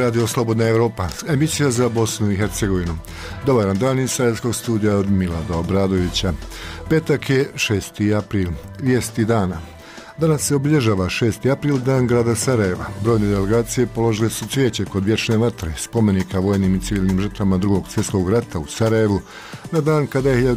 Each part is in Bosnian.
Radio Slobodna Evropa, emisija za Bosnu i Hercegovinu. Dobar dan iz Sarajevskog studija od Milada Obradovića. Petak je 6. april, vijesti dana. Danas se obilježava 6. april, dan grada Sarajeva. Brojne delegacije položile su cvijeće kod vječne vatre, spomenika vojnim i civilnim žrtvama Drugog svjetskog rata u Sarajevu, na dan kada je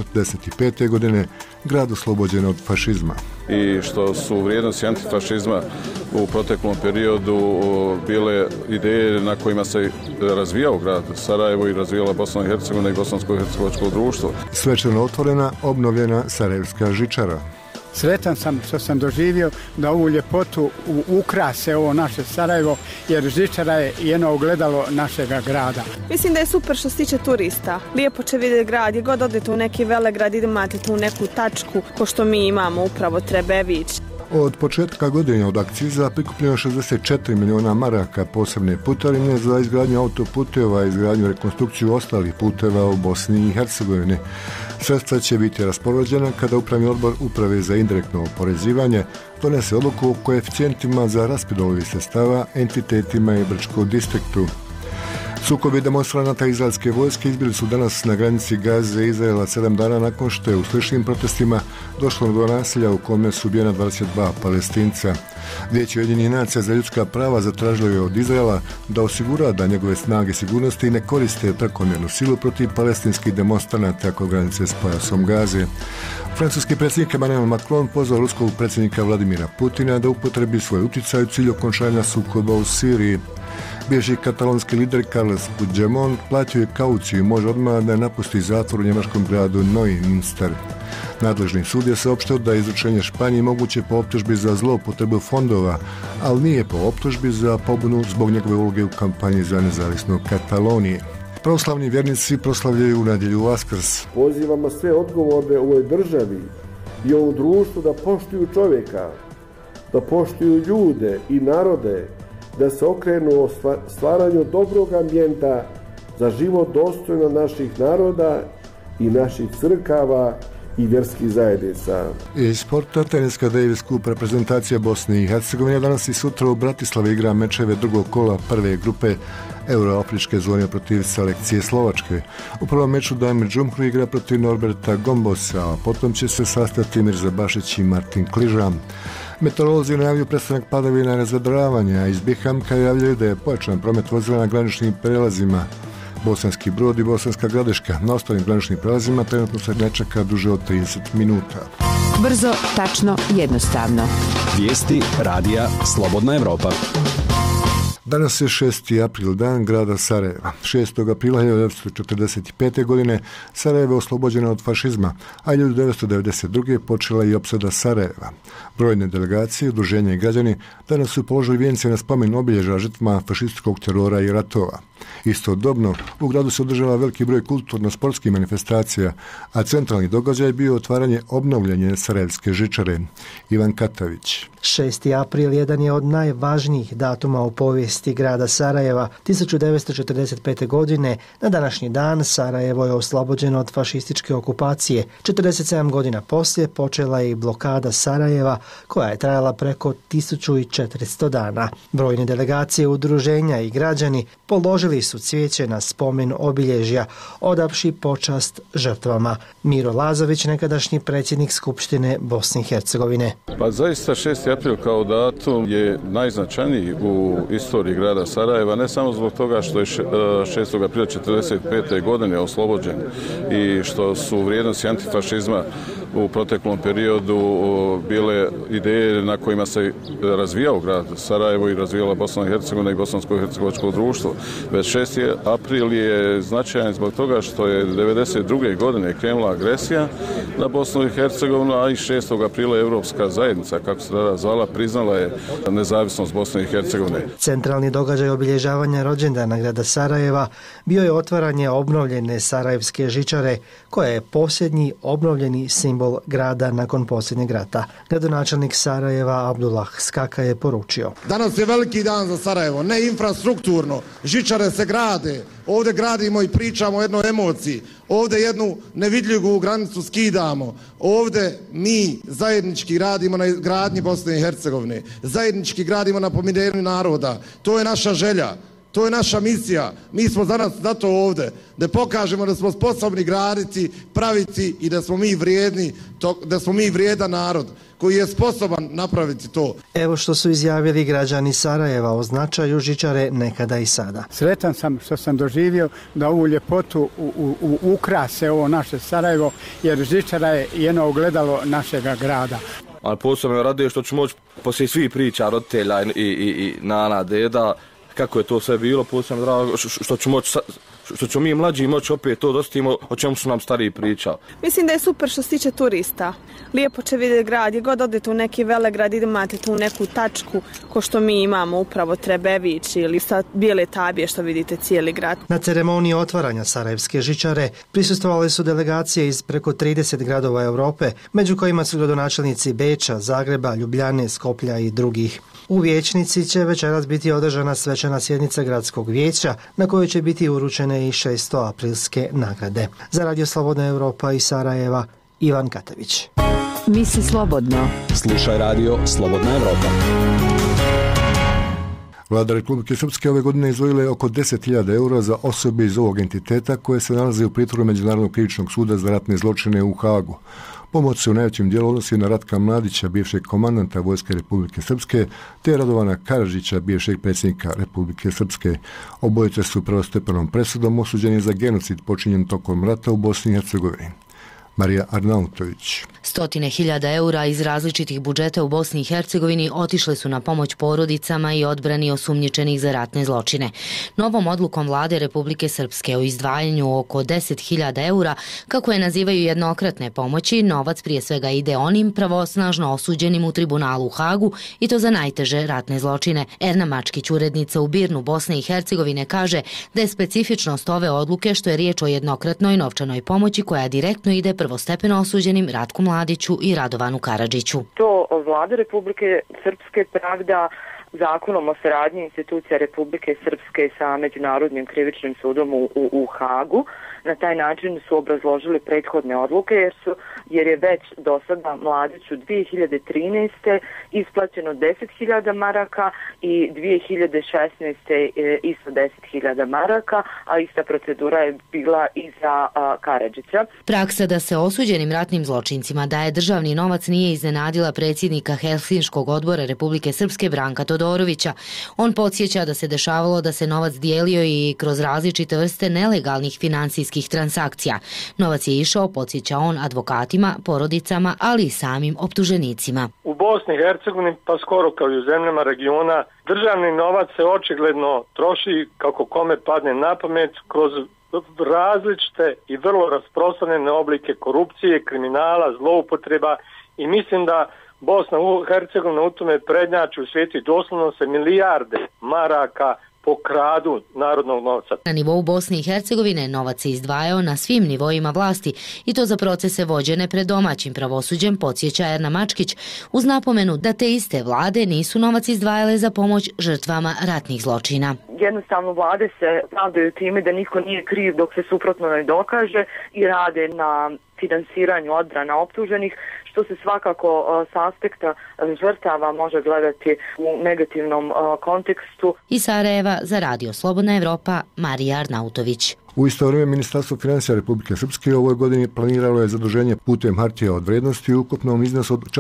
1945. godine grad oslobođen od fašizma. I što su vrijednosti antifašizma u proteklom periodu bile ideje na kojima se razvijao grad Sarajevo i razvijala Bosna i Hercegovina i bosansko-hercegovačko društvo. Svečano otvorena, obnovljena Sarajevska žičara. Sretan sam što sam doživio da ovu ljepotu ukrase ovo naše Sarajevo, jer žičara je jedno ogledalo našega grada. Mislim da je super što se tiče turista. Lijepo će vidjeti grad, je god odete u neki velegrad, imate tu neku tačku ko što mi imamo upravo Trebević. Od početka godine od akciza prikupljeno 64 miliona maraka posebne putarine za izgradnju autoputeva i izgradnju rekonstrukciju ostalih puteva u Bosni i Hercegovini. Sredstva će biti raspoređena kada Upravni odbor Uprave za indirektno oporezivanje donese odluku o koeficijentima za raspodjelu ovih sredstava entitetima i Brčkom distriktu. Sukobi demonstranata izraelske vojske izbili su danas na granici Gaze i Izraela 7 dana nakon što je u sličnim protestima došlo do nasilja u kome su ubijena 22 Palestinca. Vijeće Ujedinjenih nacija za ljudska prava zatražilo je od Izraela da osigura da njegove snage sigurnosti ne koriste prekomjernu silu protiv palestinskih demonstranata kod granice s pojasom Gaze. Francuski predsjednik Emmanuel Macron pozvao ruskog predsjednika Vladimira Putina da upotrebi svoj utjecaj u cilju okončanja sukoba u Siriji. Bivši katalonski lider Carles Puigdemont platio je kauciju i može odmah da napusti zatvor u njemačkom gradu Neumünster. Nadležni sud je saopštio da je izručenje Španiji moguće po optužbi za zloupotrebu fondova, ali nije po optužbi za pobunu zbog njegove uloge u kampanji za nezavisnu Katalonije. Pravoslavni vjernici proslavljaju u nedjelju Vaskrs. Pozivamo sve odgovorne u ovoj državi i ovom društvu da poštuju čovjeka, da poštuju ljude i narode, da se okrenu o stvaranju dobrog ambijenta za život dostojno naših naroda i naših crkava i vjerskih zajednica. Iz sporta teniska Davis Cup reprezentacija Bosne i Hercegovine danas i sutra u Bratislavi igra mečeve drugog kola prve grupe Euroafričke zone protiv selekcije Slovačke. U prvom meču Damir Džumhur igra protiv Norberta Gombosa, a potom će se sastati Mirza Bašić i Martin Kližan. Meteorolozi najavljuju prestanak padavina i razvedravanja, a iz Bihamka javljaju da je pojačan promet vozila na graničnim prelazima Bosanski Brod i Bosanska Gradiška. Na ostalim graničnim prelazima trenutno se ne čeka duže od 30 minuta. Brzo, tačno, jednostavno. Vijesti radija Slobodna Evropa. Danas je 6. april, dan grada Sarajeva. 6. aprila 1945. godine Sarajevo je oslobođeno od fašizma, a 1992. počela i opsada Sarajeva. Brojne delegacije, udruženja i građani danas su položili vijence na spomen obilježja žrtvama fašističkog terora i ratova. Istodobno, u gradu se održava veliki broj kulturno-sportskih manifestacija, a centralni događaj je bio otvaranje obnovljene Sarajevske žičare. Ivan Katavić. 6. april jedan je od najvažnijih datuma u povijesti grada Sarajeva. 1945. godine na današnji dan Sarajevo je oslobođeno od fašističke okupacije. 47 godina poslije počela je i blokada Sarajeva koja je trajala preko 1400 dana. Brojne delegacije, udruženja i građani položili su cvijeće na spomen obilježja, odavši počast žrtvama. Miro Lazović, nekadašnji predsjednik Skupštine Bosne i Hercegovine. Pa zaista 6. april kao datum je najznačajniji u istoriji grada Sarajeva, ne samo zbog toga što je 6. aprila 1945. godine oslobođen i što su vrijednosti antifašizma u proteklom periodu bile ideje na kojima se razvijao grad Sarajevo i razvijala Bosna i Hercegovina i bosansko-hercegovačko društvo. Već 6. april je značajan zbog toga što je 1992. godine krenula agresija na Bosnu i Hercegovinu, a i 6. aprila Europska zajednica, kako se tada zvala, priznala je nezavisnost Bosne i Hercegovine. Centralni događaj obilježavanja rođendana grada Sarajeva bio je otvaranje obnovljene Sarajevske žičare, koja je posljednji obnovljeni simbol grada nakon posljednjeg rata. Gradonačelnik Sarajeva Abdullah Skaka je poručio: Danas je veliki dan za Sarajevo, ne infrastrukturno. Žičare se grade, ovdje gradimo i pričamo o jednoj emociji, ovdje jednu nevidljivu granicu skidamo, ovdje mi zajednički radimo na gradnji Bosne i Hercegovine, zajednički gradimo na pomirenju naroda. To je naša želja. To je naša misija. Mi smo zato ovdje da pokažemo da smo sposobni graditi, praviti i da smo mi vrijedni, da smo mi vrijedan narod koji je sposoban napraviti to. Evo što su izjavili građani Sarajeva o značaju žičare nekada i sada. Sretan sam što sam doživio da ovu ljepotu ukrase ovo naše Sarajevo, jer žičara je jedno ogledalo našega grada. Ali posebno raduje što ću moći poslije svih priča roditelja i nana, deda, kako je to sve bilo, posebno drago što ću mi mlađi moći opet to dostimo o čemu su nam stariji pričali. Mislim da je super što se tiče turista. Lijepo će vidjeti grad, je god odete u neki velegrad, imate tu neku tačku ko što mi imamo upravo Trebević ili sa Bijele Tabije što vidite cijeli grad. Na ceremoniji otvaranja Sarajevske žičare prisustvovali su delegacije iz preko 30 gradova Europe, među kojima su gradonačelnici Beča, Zagreba, Ljubljane, Skoplja i drugih. U vijećnici će večeras biti održana svečana sjednica gradskog vijeća na kojoj će biti uručene i 600 aprilske nagrade. Za Radio Slobodna Europa iz Sarajeva, Ivan Katavić. Misli slobodno. Slušaj Radio Slobodna Europa. Vlada Republike Srpske ove godine izdvojila je oko 10.000 eura za osobe iz ovog entiteta koje se nalaze u pritvoru Međunarodnog krivičnog suda za ratne zločine u Hagu. Pomoć se u najvećem dijelu odnosi na Ratka Mladića, bivšeg komandanta Vojske Republike Srpske, te Radovana Karadžića, bivšeg predsjednika Republike Srpske. Obojice su prvostepenom presudom osuđeni za genocid počinjen tokom rata u Bosni i Hercegovini. Marija Arnautović. 100.000 eura iz različitih budžeta u Bosni i Hercegovini otišle su na pomoć porodicama i odbrani osumnjičenih za ratne zločine. Novom odlukom Vlade Republike Srpske o izdvajanju oko 10.000 eura, kako je nazivaju jednokratne pomoći, novac prije svega ide onim pravosnažno osuđenim u tribunalu u Hagu i to za najteže ratne zločine. Erna Mačkić, urednica u BIRN-u Bosne i Hercegovine, kaže da je specifičnost ove odluke što je riječ o jednokratnoj novčanoj pomoći koja direktno ide prvostepeno osuđenim Ratku Mladiću i Radovanu Karadžiću. To Vlada Republike Srpske pravda zakonom o saradnji institucija Republike Srpske sa Međunarodnim krivičnim sudom u Hagu. Na taj način su obrazložili prethodne odluke jer je već do sada Mladiću 2013. isplaćeno 10.000 maraka i 2016. isto 10.000 maraka, a ista procedura je bila i za Karadžića. Praksa da se osuđenim ratnim zločincima daje državni novac nije iznenadila predsjednika Helsinškog odbora Republike Srpske Branka Todorovića. On podsjeća da se dešavalo da se novac dijelio i kroz različite vrste nelegalnih financijskih transakcija. Novac je išao, podsjeća on, advokatima, porodicama, ali i samim optuženicima. U Bosni i Hercegovini, pa skoro kao i u zemljama regiona, državni novac se očigledno troši kako kome padne na pamet kroz različite i vrlo rasprostranjene oblike korupcije, kriminala, zloupotreba i mislim da Bosna i Hercegovina u tome prednjači u svijetu i doslovno se milijarde maraka pokradu narodnog novca. Na nivou Bosne i Hercegovine novac se izdvajao na svim nivoima vlasti i to za procese vođene pred domaćim pravosuđem, podsjeća Erna Mačkić, uz napomenu da te iste vlade nisu novac izdvajale za pomoć žrtvama ratnih zločina. Jednostavno vlade se pravdaju time da niko nije kriv dok se suprotno ne dokaže i rade na finansiranju odbrana optuženih, što se svakako s aspekta žrtava može gledati u negativnom kontekstu. Iz Sarajeva za Radio Slobodna Evropa, Marija Arnautović. U isto vrijeme Ministarstvo financija Republike Srpske u ovoj godini planiralo je zaduženje putem hartija od vrijednosti u ukupnom iznosu od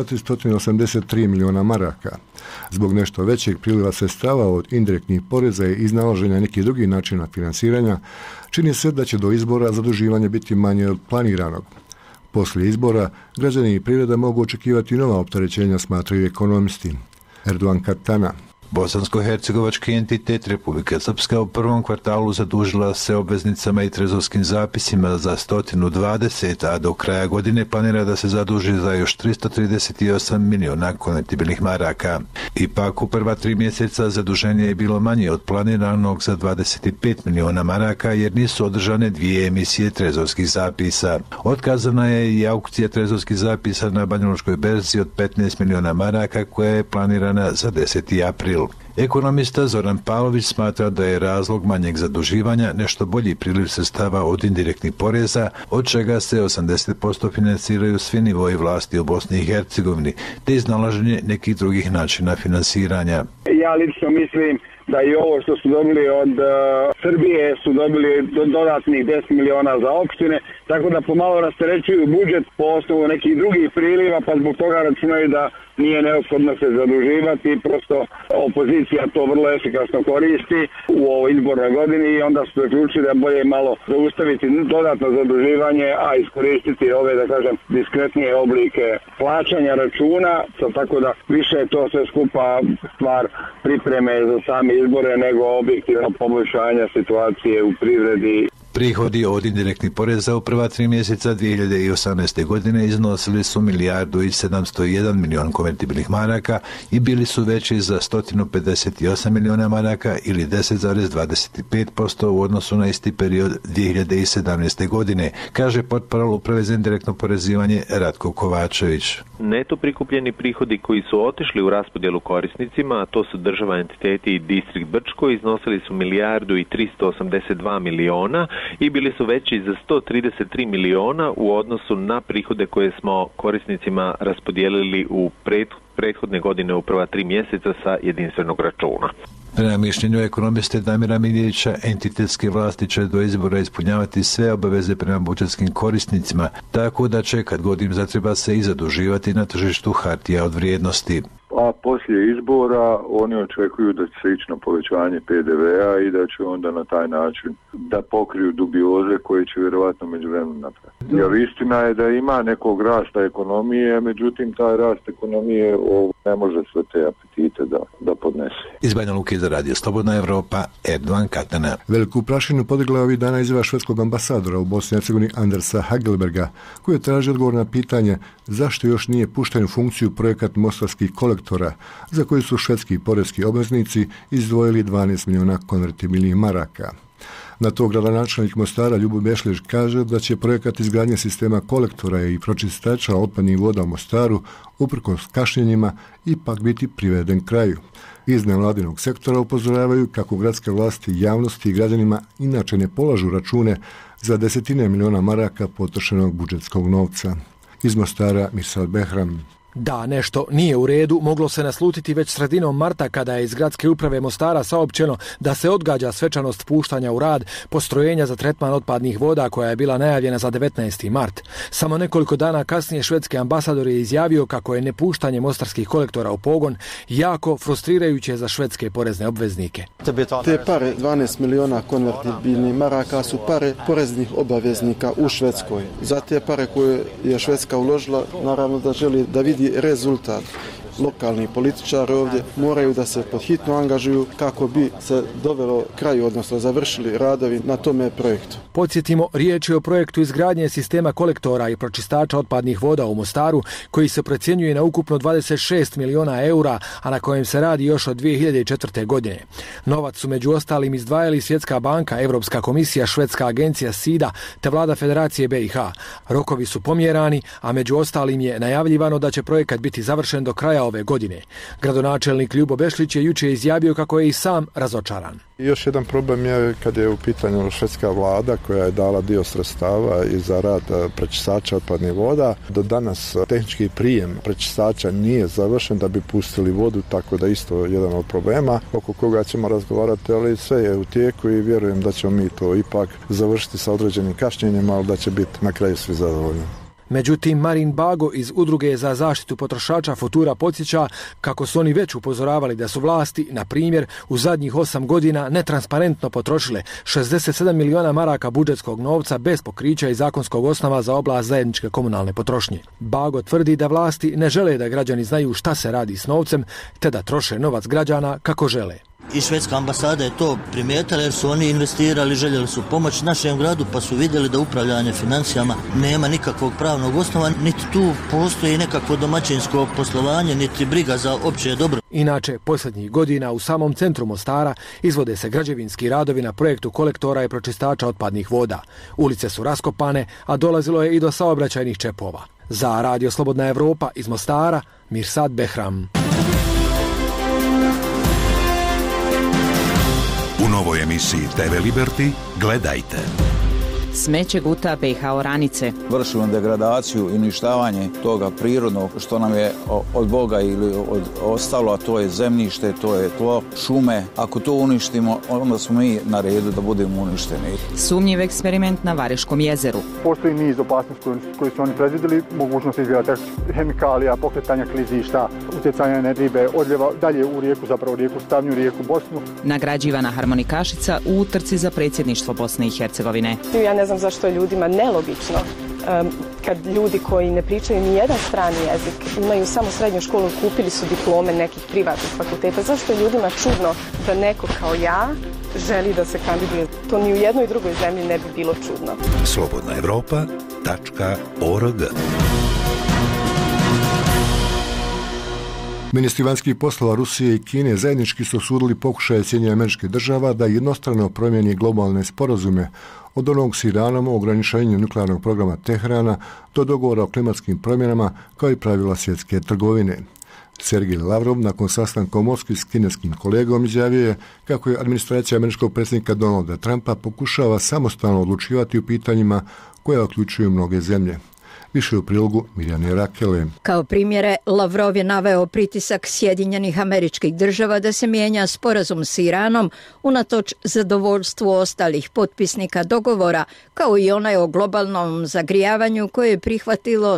483 miliona maraka. Zbog nešto većeg priliva sredstava od indirektnih poreza i iznalaženja nekih drugih načina finansiranja, čini se da će do izbora zaduživanje biti manje od planiranog. Poslije izbora, građani i privreda mogu očekivati nova opterećenja, smatraju ekonomisti. Erdogan Katana. Bosansko-hercegovački entitet Republika Srpska u prvom kvartalu zadužila se obveznicama i trezorskim zapisima za 120, a do kraja godine planira da se zaduži za još 338 miliona konvertibilnih maraka. Ipak u prva 3 mjeseca zaduženje je bilo manje od planiranog za 25 miliona maraka jer nisu održane 2 emisije trezorskih zapisa. Otkazana je i aukcija trezorskih zapisa na banjalučkoj berzi od 15 miliona maraka koja je planirana za 10. april. Ekonomista Zoran Pavlović smatra da je razlog manjeg zaduživanja nešto bolji priliv sredstava od indirektnih poreza, od čega se 80% finansiraju svi nivoji vlasti u Bosni i Hercegovini, te iznalaženje nekih drugih načina finansiranja. Ja lično mislim da i ovo što su dobili od Srbije su dobili dodatnih 10 miliona za opštine, tako da pomalo rasterećuju budžet po osnovu nekih drugih priliva, pa zbog toga računaju da nije neophodno se zaduživati, prosto opozicija to vrlo efikasno koristi u ovoj izbornoj godini i onda su zaključili da bolje malo zaustaviti dodatno zaduživanje, a iskoristiti ove, da kažem, diskretnije oblike plaćanja računa, tako da više je to sve skupa stvar pripreme za same izbore nego objektivno poboljšanja situacije u privredi. Prihodi od indirektnih poreza u prva 3 mjeseca 2018. godine iznosili su 1.701 milion konvertibilnih maraka i bili su veći za 158 miliona maraka ili 10,25% u odnosu na isti period 2017. godine, kaže portparol Uprave za indirektno porezivanje Ratko Kovačević. Neto prikupljeni prihodi koji su otišli u raspodjelu korisnicima, a to su država, entiteti i distrikt Brčko, iznosili su 1.382 miliona i bili su veći za 133 miliona u odnosu na prihode koje smo korisnicima raspodijelili u prethodne godine u prva 3 mjeseca sa jedinstvenog računa. Prema mišljenju ekonomiste Damira Miljevića, entitetske vlasti će do izbora ispunjavati sve obaveze prema budžetskim korisnicima, tako da će kad god im zatreba se i zaduživati na tržištu hartija od vrijednosti. A poslije izbora oni očekuju da će se ići na povećanje PDV-a i da će onda na taj način da pokriju dubioze koje će vjerovatno međuvremenu napraviti. Jer istina je da ima nekog rasta ekonomije, međutim taj rast ekonomije ne može sve te apetite da podnese. Iz Banja Luke za Radio Slobodna Evropa, Erdogan Katana. Veliku prašinu podigla ovih dana izjava švedskog ambasadora u Bosni i Hercegovini Andersa Hagelberga, koji je tražio odgovor na pitanje zašto još nije pušten u funkciju projekat mostarskih kolektora, za koji su švedski porezki obveznici izdvojili 12 miliona konvertibilnih maraka. Na to gradonačelnik Mostara Ljubo Bešlić kaže da će projekat izgradnje sistema kolektora i pročistača otpadnih voda u Mostaru uprkos kašnjenjima ipak biti priveden kraju. Iz nevladinog sektora upozoravaju kako gradske vlasti, javnosti i građanima inače ne polažu račune za desetine miliona maraka potrošenog budžetskog novca. Iz Mostara Mirsad Behram. Da nešto nije u redu moglo se naslutiti već sredinom marta kada je iz gradske uprave Mostara saopćeno da se odgađa svečanost puštanja u rad postrojenja za tretman otpadnih voda koja je bila najavljena za 19. mart. Samo nekoliko dana kasnije švedski ambasador je izjavio kako je nepuštanje mostarskih kolektora u pogon jako frustrirajuće za švedske porezne obveznike. Te pare, 12 miliona konvertibilnih maraka, su pare poreznih obaveznika u Švedskoj. Za te pare koje je Švedska uložila, naravno da želi da vidi rezultat. Lokalni političari ovdje moraju da se podhitno angažuju kako bi se dovelo kraju, odnosno završili radovi na tome projektu. Podsjetimo, riječ je o projektu izgradnje sistema kolektora i pročistača otpadnih voda u Mostaru, koji se procjenjuje na ukupno 26 miliona eura, a na kojem se radi još od 2004. godine. Novac su među ostalim izdvajali Svjetska banka, Europska komisija, Švedska agencija SIDA te vlada Federacije BiH. Rokovi su pomjerani, a među ostalim je najavljivano da će projekat biti završen do kraja ove godine. Gradonačelnik Ljubo Bešlić je jučer izjavio kako je i sam razočaran. Još jedan problem je kad je u pitanju švedska vlada koja je dala dio sredstava i za rad prečistača otpadnih voda. Do danas tehnički prijem prečistača nije završen da bi pustili vodu, tako da isto jedan od problema oko koga ćemo razgovarati, ali sve je u tijeku i vjerujem da ćemo mi to ipak završiti sa određenim kašnjenjima, ali da će biti na kraju svi zadovoljni. Međutim, Marin Bago iz Udruge za zaštitu potrošača Futura podsjeća kako su oni već upozoravali da su vlasti, na primjer, u zadnjih 8 godina netransparentno potrošile 67 miliona maraka budžetskog novca bez pokrića i zakonskog osnova za oblast zajedničke komunalne potrošnje. Bago tvrdi da vlasti ne žele da građani znaju šta se radi s novcem, te da troše novac građana kako žele. I švedska ambasada je to primijetila jer su oni investirali, željeli su pomoći našem gradu, pa su vidjeli da upravljanje financijama nema nikakvog pravnog osnova, niti tu postoji nekakvo domaćinsko poslovanje, niti briga za opće dobro. Inače, posljednjih godina u samom centru Mostara izvode se građevinski radovi na projektu kolektora i pročistača otpadnih voda. Ulice su raskopane, a dolazilo je i do saobraćajnih čepova. Za Radio Slobodna Evropa iz Mostara, Mirsad Behram. U novoj emisiji TV Liberty gledajte. Smeće guta BiH oranice. Vršimo degradaciju i uništavanje toga prirodnog što nam je od Boga ili ostalo, a to je zemljište, to je tlo, šume. Ako to uništimo, onda smo mi na redu da budemo uništeni. Sumnjiv eksperiment na Vareškom jezeru. Postoji niz opasnosti koje su oni predvidjeli, mogućnost izgleda hemikalija, pokretanja klizišta, utjecanja na ribe, odljeva dalje u rijeku, zapravo rijeku Stavnju, rijeku Bosnu. Nagrađivana harmonikašica u utrci za predsjedništvo Bosne i Hercegovine. Ja ne znam zašto je ljudima nelogično kad ljudi koji ne pričaju ni jedan strani jezik, imaju samo srednju školu, kupili su diplome nekih privatnih fakulteta. Zašto je ljudima čudno da neko kao ja želi da se kandiduje? To ni u jednoj drugoj zemlji ne bi bilo čudno. slobodnaevropa.org. Ministri vanjskih poslova Rusije i Kine zajednički su osudili pokušaje Sjedinjenih Američkih Država da jednostrano promijeni globalne sporazume od onog s Iranom o ograničenju nuklearnog programa Teherana do dogovora o klimatskim promjenama kao i pravila svjetske trgovine. Sergej Lavrov nakon sastanka u Moskvi s kineskim kolegom izjavio je kako je administracija američkog predsjednika Donalda Trumpa pokušava samostalno odlučivati u pitanjima koja uključuju mnoge zemlje. Više u prilogu Mirjane Rakele. Kao primjere, Lavrov je naveo pritisak Sjedinjenih Američkih Država da se mijenja sporazum s Iranom unatoč zadovoljstvu ostalih potpisnika dogovora, kao i onaj o globalnom zagrijavanju koje je prihvatilo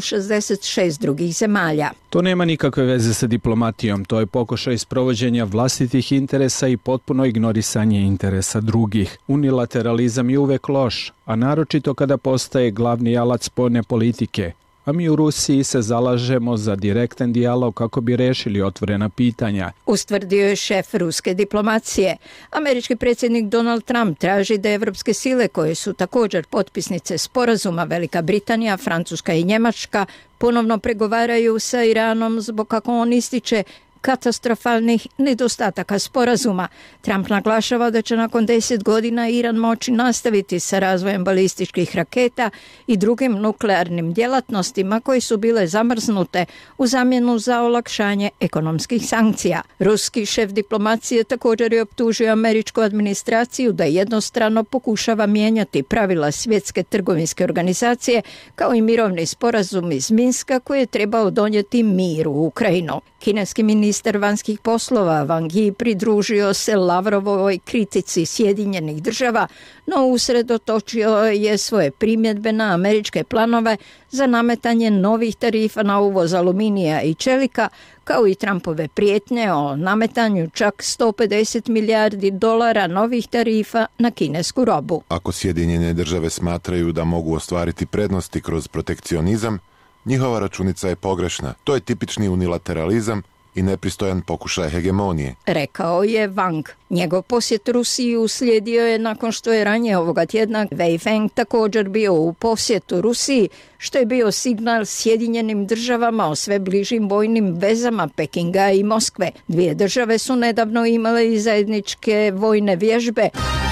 166 drugih zemalja. To nema nikakve veze sa diplomatijom, to je pokušaj sprovođenja vlastitih interesa i potpuno ignorisanje interesa drugih. Unilateralizam je uvek loš, a naročito kada postaje glavni alat spoljne politike. A mi u Rusiji se zalažemo za direktan dijalog kako bi rešili otvorena pitanja. Ustvrdio je šef ruske diplomacije. Američki predsjednik Donald Trump traži da evropske sile koje su također potpisnice sporazuma Velika Britanija, Francuska i Njemačka ponovno pregovaraju sa Iranom zbog, kako on ističe, katastrofalnih nedostataka sporazuma. Trump naglašava da će nakon 10 godina Iran moći nastaviti sa razvojem balističkih raketa i drugim nuklearnim djelatnostima koje su bile zamrznute u zamjenu za olakšanje ekonomskih sankcija. Ruski šef diplomacije također je optužio američku administraciju da jednostrano pokušava mijenjati pravila Svjetske trgovinske organizacije kao i mirovni sporazum iz Minska koji je trebao donijeti mir u Ukrajinu. Kineski ministar vanjskih poslova Wang Yi pridružio se Lavrovoj kritici Sjedinjenih Država, no usredotočio je svoje primjedbe na američke planove za nametanje novih tarifa na uvoz aluminija i čelika, kao i Trumpove prijetnje o nametanju čak $150 milijardi novih tarifa na kinesku robu. Ako Sjedinjene Države smatraju da mogu ostvariti prednosti kroz protekcionizam, njihova računica je pogrešna. To je tipični unilateralizam i nepristojan pokušaj hegemonije, rekao je Wang. Njegov posjet Rusiji uslijedio je nakon što je ranije ovoga tjedna Wei Feng također bio u posjetu Rusiji, što je bio signal Sjedinjenim Državama o sve bližim vojnim vezama Pekinga i Moskve. Dvije države su nedavno imale i zajedničke vojne vježbe.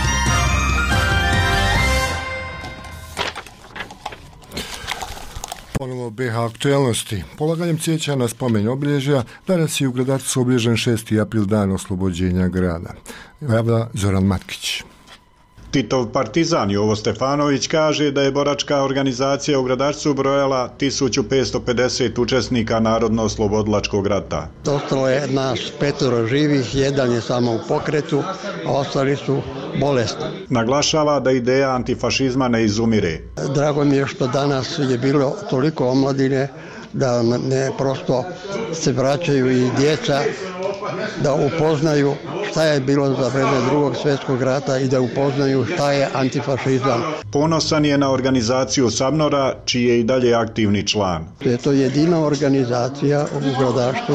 Ponovo BiH aktualnosti. Polaganjem cvijeća na spomen obilježja, danas je u Gradarcu obilježen 6. april, dan oslobođenja grada. Javlja Zoran Matkić. Titov partizan Jovo Stefanović kaže da je boračka organizacija u Gradarcu brojala 1550 učesnika Narodno-oslobodilačkog rata. Ostalo je nas 5 živih, jedan je samo u pokretu, a ostali su bolesni. Naglašava da ideja antifašizma ne izumire. Drago mi je što danas je bilo toliko omladine da ne prosto se vraćaju i djeca da upoznaju šta je bilo za vreme Drugog svjetskog rata i da upoznaju šta je antifašizam. Ponosan je na organizaciju Sabnora, čiji je i dalje aktivni član. To je jedina organizacija u Gradaštu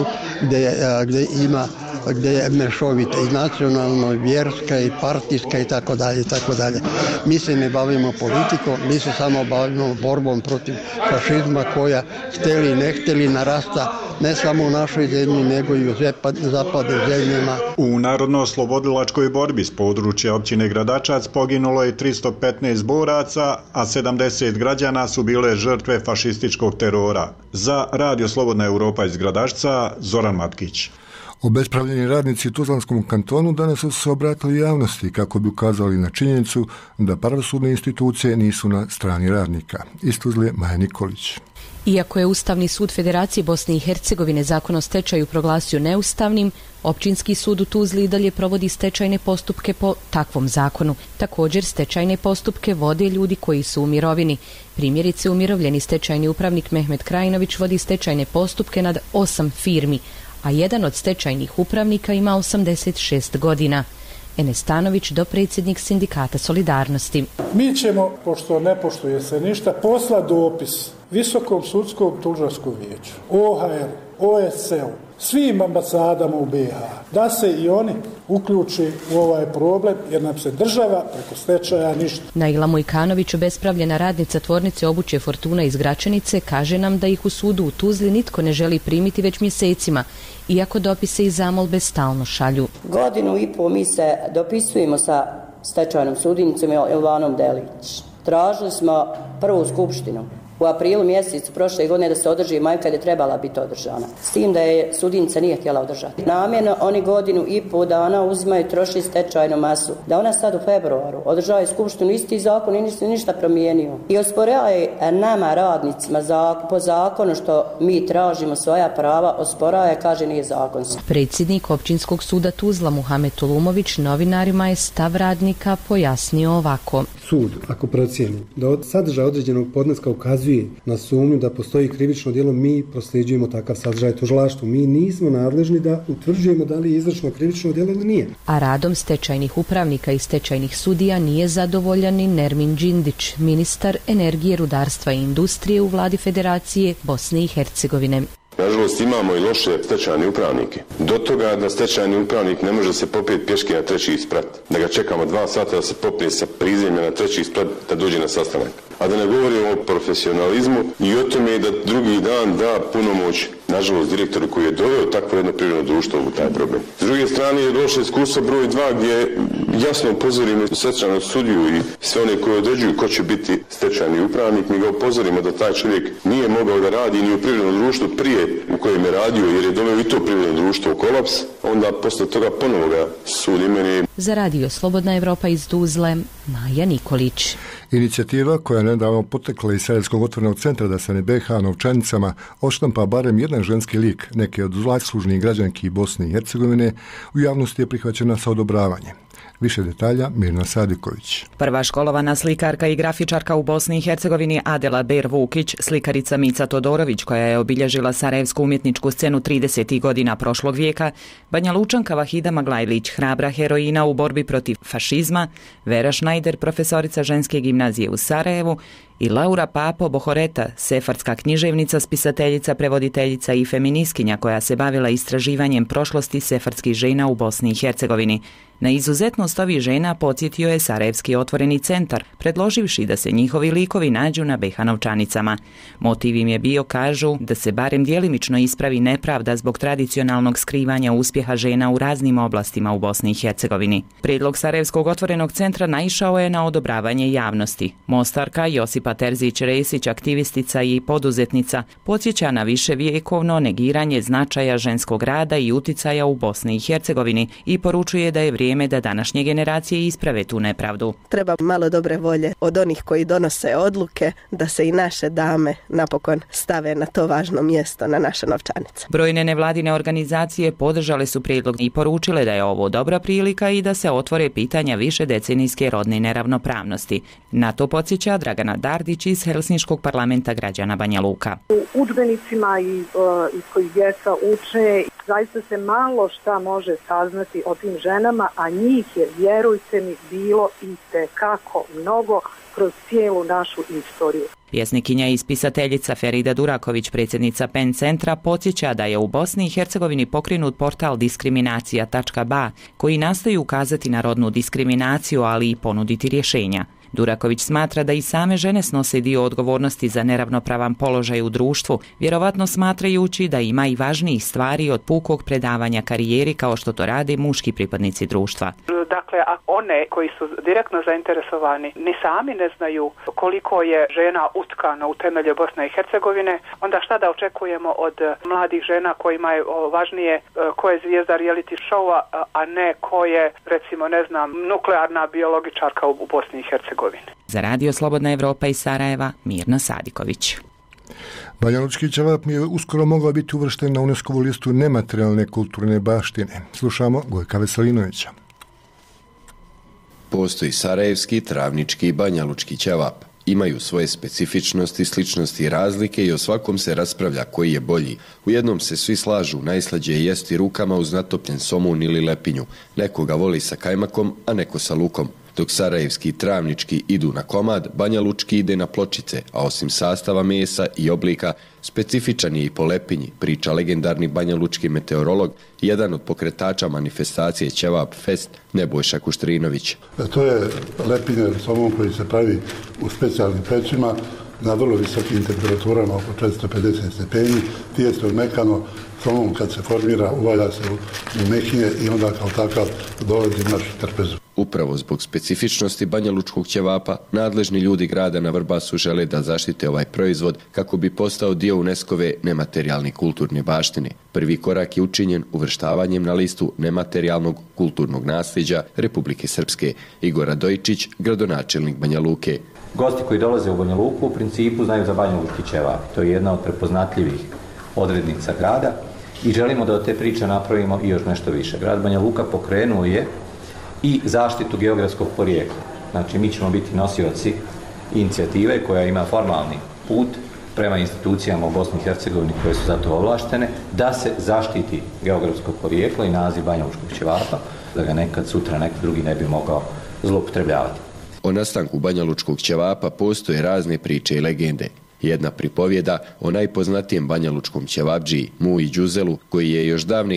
gdje je mešovita i nacionalno, i vjerska, i partijska i tako dalje. Mi se ne bavimo politikom, mi se samo bavimo borbom protiv fašizma koja htjeli ne htjeli narasta ne samo u našoj zemlji nego i u zapadnim zemljama. U Narodno-oslobodilačkoj borbi s područja općine Gradačac poginulo je 315 boraca, a 70 građana su bile žrtve fašističkog terora. Za Radio Slobodna Europa iz Gradačca, Zoran Matkić. Obespravljeni radnici u Tuzlanskom kantonu danas su se obratili javnosti kako bi ukazali na činjenicu da pravosudne institucije nisu na strani radnika. Iz Tuzle Maja Nikolić. Iako je Ustavni sud Federacije Bosne i Hercegovine zakon o stečaju proglasio neustavnim, Općinski sud u Tuzli i dalje provodi stečajne postupke po takvom zakonu. Također, stečajne postupke vode ljudi koji su u mirovini. Primjerice, umirovljeni stečajni upravnik Mehmet Krajinović vodi stečajne postupke nad 8 firmi, a jedan od stečajnih upravnika ima 86 godina. Enes Stanović, dopredsjednik Sindikata Solidarnosti. Mi ćemo, pošto ne poštuje se ništa, poslati dopis Visokom sudskom tužilačkom vijeću, OHR, OSCE-u, svim ambasadama u BiH, da se i oni uključi u ovaj problem, jer nam se država preko stečaja ništa. Naila Mujkanović, obespravljena radnica tvornice obuće Fortuna iz Gračanice, kaže nam da ih u sudu u Tuzli nitko ne želi primiti već mjesecima, iako dopise i zamolbe stalno šalju. 1,5 godinu mi se dopisujemo sa stečajnom sudjenicom Elvanom Delić. Tražili smo prvu skupštinu u aprilu mjesecu prošle godine da se održi maj kad je trebala biti održana. S tim da je sudjenica nije htjela održati. Namjerno oni 1,5 godina uzimaju, troši stečajnu masu. Da ona sad u februaru održava skupštinu, isti zakon i ništa promijenio. I osporaje nama radnicima po zakonu što mi tražimo svoja prava, osporaje, kaže nije zakonski. Predsjednik Općinskog suda Tuzla Muhamed Tulumović novinarima je stav radnika pojasnio ovako. Sud, ako procijeni da od sadržaja određenog podneska ukazuje na sumnju da postoji krivično djelo, mi prosljeđujemo takav sadržaj tužilaštvu. Mi nismo nadležni da utvrđujemo da li je izvršeno krivično djelo ili nije. A radom stečajnih upravnika i stečajnih sudija nije zadovoljan ni Nermin Đindić, ministar energije, rudarstva i industrije u vladi Federacije Bosne i Hercegovine. Nažalost, imamo i loše stečajne upravnike. Do toga da stečajni upravnik ne može se popeti pješke na 3. sprat. Da ga čekamo 2 sata da se popne sa prizemlja na 3. sprat da dođe na sastanak. A da ne govorimo o profesionalizmu i o tome da drugi dan da punomoć, nažalost, direktoru koji je doveo takvo jedno privredno društvo u taj problem. S druge strane je došlo iskustvo broj 2 gdje jasno upozorimo stečajnog sudiju i sve one koji određuju ko će biti stečajni upravnik, mi ga upozorimo da taj čovjek nije mogao da radi ni u privrednom društvu prije u kojem je radio, jer je doveo i to privredno društvo u kolaps, onda posle toga ponovo ga sud imenuje. Za Radio Slobodna Evropa iz Tuzle, Maja Nikolić. Inicijativa koja je nedavno potekla iz Sarajevskog otvorenog centra da se na BiH novčanicama odštampa barem jedan ženski lik neke od zaslužnih građanki Bosne i Hercegovine u javnosti je prihvaćena sa odobravanjem. Više detalja Mirna Sadiković. Prva školovana slikarka i grafičarka u Bosni i Hercegovini Adela Ber Vukić, slikarica Mica Todorović koja je obilježila sarajevsku umjetničku scenu 30. godina prošlog vijeka, Banja Lučanka Vahida Maglajlić, hrabra heroina u borbi protiv fašizma, Vera Šnajder, profesorica ženske gimnazije u Sarajevu i Laura Papo Bohoreta, sefardska književnica, spisateljica, prevoditeljica i feminiskinja koja se bavila istraživanjem prošlosti sefardskih žena u Bosni i Hercegovini. Na izuzetnost ovih žena podsjetio je Sarajevski otvoreni centar, predloživši da se njihovi likovi nađu na BiH novčanicama. Motiv im je bio, kažu, da se barem djelimično ispravi nepravda zbog tradicionalnog skrivanja uspjeha žena u raznim oblastima u Bosni i Hercegovini. Prijedlog Sarajevskog otvorenog centra naišao je na odobravanje javnosti. Mostarka Josipa Terzić-Resić, aktivistica i poduzetnica, podsjeća na viševjekovno negiranje značaja ženskog rada i uticaja u Bosni i Hercegovini i poručuje da je vrijeme da današnje generacije isprave tu nepravdu. Treba malo dobre volje od onih koji donose odluke da se i naše dame napokon stave na to važno mjesto na naše novčanice. Brojne nevladine organizacije podržale su prijedlog i poručile da je ovo dobra prilika i da se otvore pitanja višedecenijske rodne neravnopravnosti. Na to podsjeća Dragana Dardić iz Helsinškog parlamenta građana Banja Luka. U udžbenicima iz kojih djeca uče zaista se malo šta može saznati o tim ženama, a njih je, vjerujte mi, bilo itekako mnogo kroz cijelu našu istoriju. Pjesnikinja i spisateljica Ferida Duraković, predsjednica PEN centra, podsjeća da je u Bosni i Hercegovini pokrenut portal diskriminacija.ba koji nastoji ukazati na rodnu diskriminaciju, ali i ponuditi rješenja. Duraković smatra da i same žene snose dio odgovornosti za neravnopravan položaj u društvu, vjerovatno smatrajući da ima i važnijih stvari od pukog predavanja karijeri kao što to rade muški pripadnici društva. Dakle, a one koji su direktno zainteresovani ni sami ne znaju koliko je žena utkano u temelje Bosne i Hercegovine, onda šta da očekujemo od mladih žena kojima je važnije ko je zvijezda reality showa, a ne ko je, recimo, ne znam, nuklearna biologičarka u Bosni i Hercegovini. Za Radio Slobodna Evropa iz Sarajeva, Mirna Sadiković. Banjalučki ćevap je uskoro mogla biti uvršten na UNESCO-vu listu nematerijalne kulturne baštine. Slušamo Gojka Veselinovića. Postoji sarajevski, travnički i banjalučki ćevap. Imaju svoje specifičnosti, sličnosti i razlike i o svakom se raspravlja koji je bolji. U jednom se svi slažu, najslađe je jesti rukama uz natopljen somun ili lepinju. Neko ga voli sa kajmakom, a neko sa lukom. Dok sarajevski i travnički idu na komad, banjalučki ide na pločice, a osim sastava mesa i oblika, specifičan je i po lepinji, priča legendarni banjalučki meteorolog i jedan od pokretača manifestacije Ćevap Fest, Nebojša Kuštrinović. To je lepinja somun koji se pravi u specijalnim pećima na vrlo visokim temperaturama, oko 450 stepeni, tijesto je mekano, somun kad se formira uvalja se u mehinje i onda kao takav dolazi naš trpezu. Upravo zbog specifičnosti banjalučkog ćevapa, nadležni ljudi grada na Vrbasu žele da zaštite ovaj proizvod kako bi postao dio UNESCO-ve nematerijalne kulturne baštine. Prvi korak je učinjen uvrštavanjem na listu nematerijalnog kulturnog nasljeđa Republike Srpske. Igor Radojičić, gradonačelnik Banja Luke. Gosti koji dolaze u Banja Luku u principu znaju za banjalučki ćevap. To je jedna od prepoznatljivih odrednica grada i želimo da od te priče napravimo i još nešto više. Grad Banja Luka pokrenuo je i zaštitu geografskog porijekla. Znači, mi ćemo biti nosioci inicijative koja ima formalni put prema institucijama u Bosni i Hercegovini koje su za to ovlaštene, da se zaštiti geografsko porijeklo i naziv banjalučkog ćevapa, da ga nekad sutra neki drugi ne bi mogao zloupotrebljavati. O nastanku banjalučkog ćevapa postoje razne priče i legende. Jedna pripovjeda o najpoznatijem banjalučkom ćevapdžiji Muji Đuzelu, koji je još davne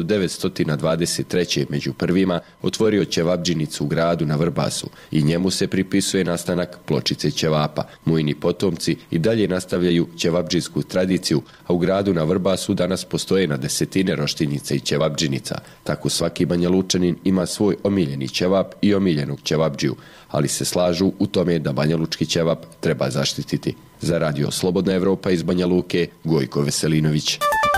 1923. među prvima otvorio ćevapdžinicu u gradu na Vrbasu i njemu se pripisuje nastanak pločice ćevapa. Mujini potomci i dalje nastavljaju ćevapdžijsku tradiciju, a u gradu na Vrbasu danas postoje na desetine roštiljica i ćevapdžinica. Tako svaki banjalučanin ima svoj omiljeni ćevap i omiljenog ćevapdžiju, ali se slažu u tome da banjalučki ćevap treba zaštititi. Za Radio Slobodna Evropa iz Banja Luke, Gojko Veselinović.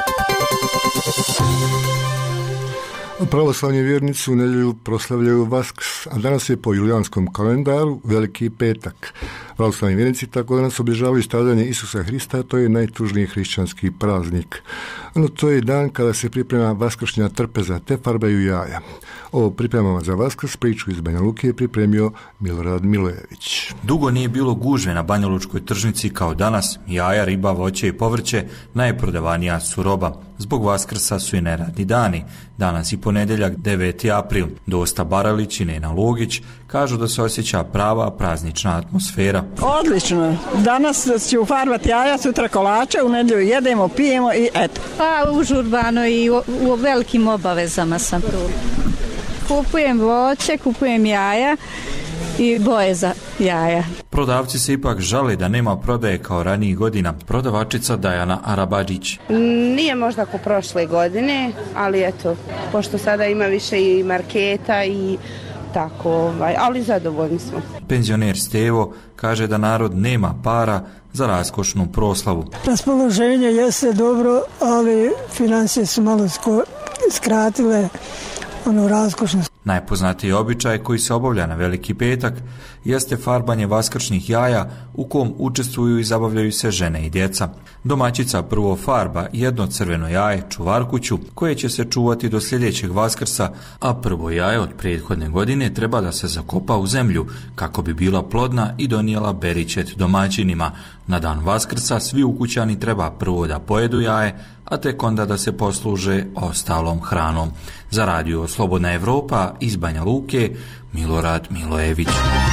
Pravoslavni vjernici u nedjelju proslavljaju Vaskrs, a danas je po julijanskom kalendaru Veliki petak. Pravoslavni vjernici tako danas obilježavaju stradanje Isusa Hrista, to je najtužniji hrišćanski praznik. No, to je dan kada se priprema vaskršnja trpeza te farbaju jaja. O pripremama za Vaskrs priču iz Banja Luke je pripremio Milorad Milojević. Dugo nije bilo gužve na banjalučkoj tržnici kao danas. Jaja, riba, voće i povrće najprodavanija su roba. Zbog Vaskrsa su i neradni dani. Danas i ponedjeljak 9. april. Dosta Baralić i Nena Logić kažu da se osjeća prava praznična atmosfera. Odlično. Danas ću farbati jaja, sutra kolače, u nedjelju jedemo, pijemo i eto. Pa užurbano i u velikim obavezama sam. Kupujem voće, kupujem jaja i boje za jaja. Prodavci se ipak žale da nema prodaje kao ranijih godina. Prodavačica Dajana Arabadžić. Nije možda kao prošle godine, ali eto, pošto sada ima više i marketa i tako, ali zadovoljni smo. Penzioner Stevo kaže da narod nema para za raskošnu proslavu. Raspoloženje jeste dobro, ali financije su malo skratile raskošnost. Najpoznatiji običaj koji se obavlja na Veliki petak jeste farbanje vaskršnjih jaja u kom učestvuju i zabavljaju se žene i djeca. Domaćica prvo farba jedno crveno jaje, čuvarkuću, koje će se čuvati do sljedećeg Vaskrsa, a prvo jaje od prethodne godine treba da se zakopa u zemlju kako bi bila plodna i donijela beričet domaćinima. Na dan Vaskrsa svi ukućani treba prvo da pojedu jaje, a tek onda da se posluže ostalom hranom. Za Radio Slobodna Evropa iz Banja Luke, Milorad Milojević.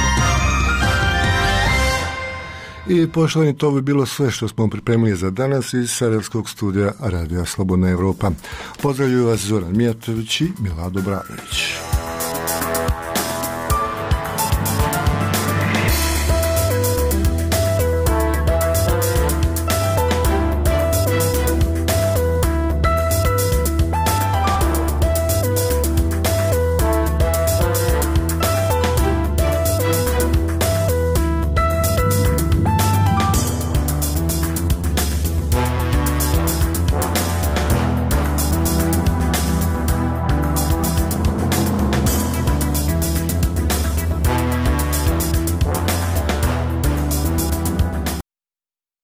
I poštovani, to bi bilo sve što smo pripremili za danas iz Sarajevskog studija Radija Slobodna Evropa. Pozdravljuju vas Zoran Mijatović i Milado Branović.